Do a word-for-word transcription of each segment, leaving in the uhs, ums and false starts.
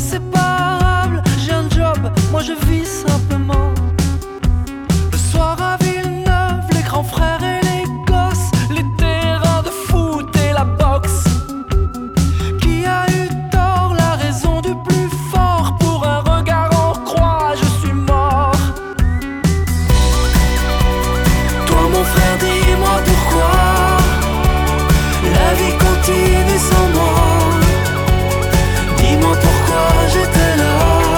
inséparables. J'ai un job, moi je vis simplement. Le soir à Villeneuve, les grands frères et les gosses, les terrains de foot et la boxe. Qui a eu tort? La raison du plus fort. Pour un regard en croix, je suis mort. Toi mon frère, dis-moi pourquoi la vie continue sans moi. Dis-moi pourquoi j'étais là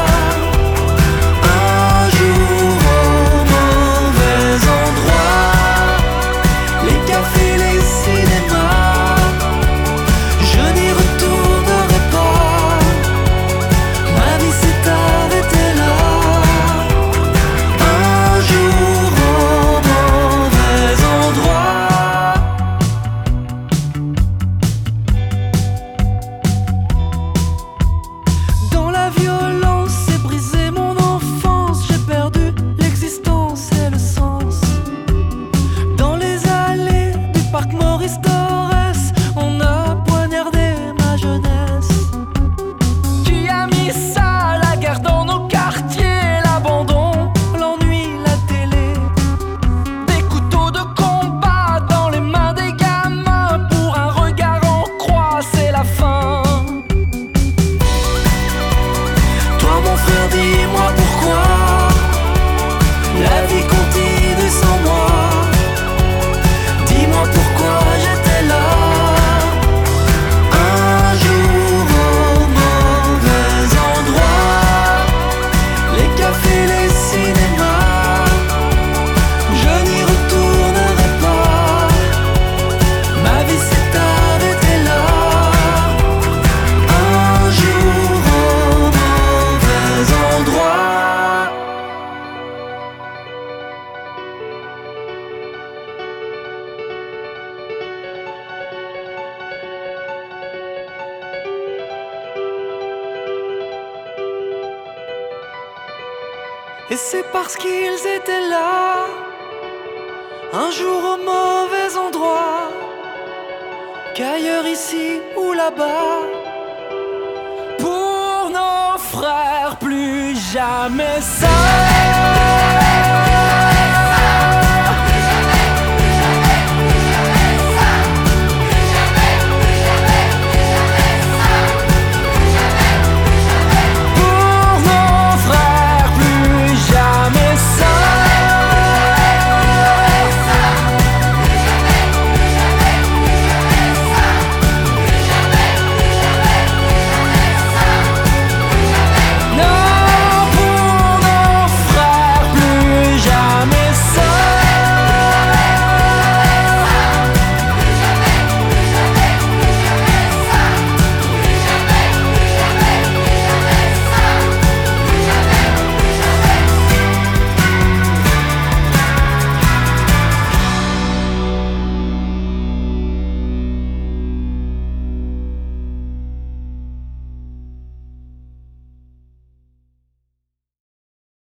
un jour au mauvais endroit. Les cafés, les cinémas, je n'y retournerai pas. Ma vie s'est arrêtée là un jour au mauvais endroit. Dans la violence, c'est brisé mon enfance. J'ai perdu l'existence et le sens. Dans les allées du parc Maurice Torres, on a poignardé ma jeunesse. Qui a mis ça, la guerre dans nos quartiers? L'abandon, l'ennui, la télé. Des couteaux de combat dans les mains des gamins. Pour un regard en croix, c'est la fin. Toi mon frère, dis-moi pourquoi la vie continue sans moi. Dis-moi pourquoi j'étais là un jour au mauvais endroit. Les cafés, les cinémas, je n'y retournerai pas. Ma vie s'est arrêtée là un jour au mauvais endroit. Et c'est parce qu'ils étaient là un jour au mauvais endroit qu'ailleurs ici ou là-bas, pour nos frères, plus jamais ça.